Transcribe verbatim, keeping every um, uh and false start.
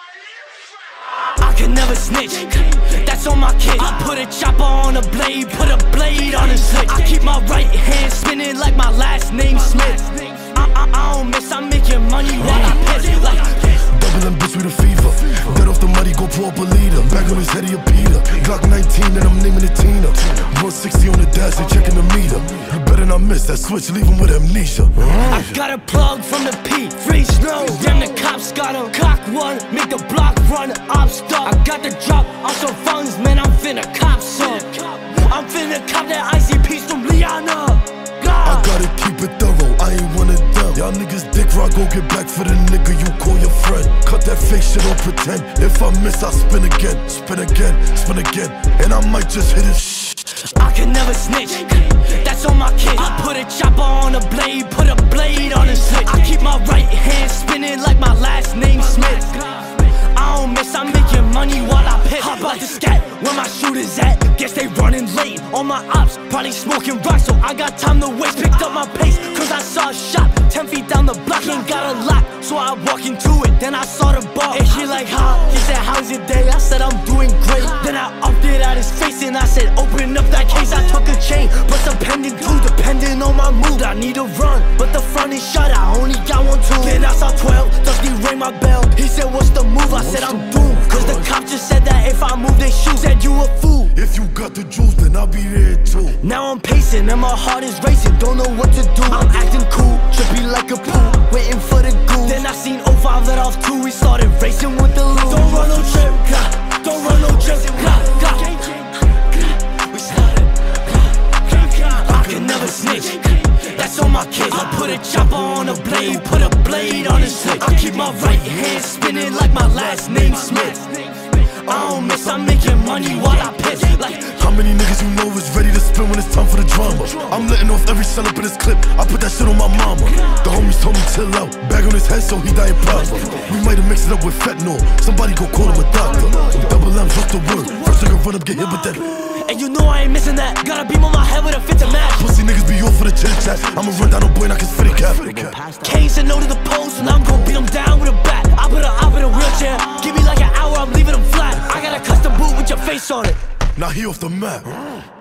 I can never snitch, that's on my kid. I put a chopper on a blade, put a blade on his lip. I keep my right hand spinning like my last name Smith. I, I, I don't miss, I'm making money while I piss. Like double M bitch with a fever. Dead off the muddy, go pour up a leader. Back on his head, he a Peter. Glock nineteen and I'm naming it Tina. one sixty on the dash, they checking the meter. You better not miss that switch, leave him with amnesia. I got a plug from the P, free snow. Damn, the cops got him. Cock one, make the block run, I'm stuck. I got the drop on some funds, man, I'm finna cop some. I'm finna cop that icy piece from Liana. I gotta keep it thorough, I ain't one of them. Y'all niggas dick rock, go get back for the nigga you call your friend. Cut that fake shit, don't pretend. If I miss, I spin again, spin again, spin again. And I might just hit it. I can never snitch, that's on my kid. I put a chopper on a blade, put a blade on his lip. I keep my right hand spinning like my last name Smith. I don't miss, I'm making money while I piss. Hop out the scat, where my shooters at? Guess they running late. All my ops probably smoking rock, so I got time to waste. Picked up my pace, cause I saw a shot ten feet down the block, ain't got a lock, so I walk into it. Then I saw the bar, and he like, how? He said, how's your day? I said, I'm doing great. Then I upped it at his face, and I said, open up that case. I took a chain, but some pending too, depending on my mood. I need to run, but the front is shut, I only got one too. Then I saw twelve, Dusty rang my bell. He said, what's the move? I said, I'm doomed, cause the cop just said that if I move, they shoot. Said you a fool. If you got the juice, then I'll be there too. Now I'm pacing and my heart is racing, don't know what to do. I'm acting cool, trippy like a pool, waiting for the goose. Then I seen oh five let off two, we started racing with the loot. Don't run no trip, God. Don't run no trip, God, God. We started, I can never snitch, that's on my kids. I put a chopper on a blade, put a blade on his lip. I keep my right hand spinning like my last name Smith. I don't miss, I'm making money while I piss. Like, how many niggas you know is ready to spin when it's time for the drama? I'm letting off every shell up in this clip, I put that shit on my mama. The homies told me chill out, bag on his head so he dying proper. We might have mixed it up with fentanyl, somebody go call him a doctor. Double M's, what's the word? First nigga run up, get hit with that. And you know I ain't missing that. Got a beam on my head with a fit to match. Pussy niggas be off for the chit chat. I'ma run down a boy and I can fit a cap. K said no to the post, and I'm gon' beat him down with a bat. I put her up in a wheelchair, give me like an hour, I'm leaving him flat. I got a custom boot with your face on it. Now he off the map.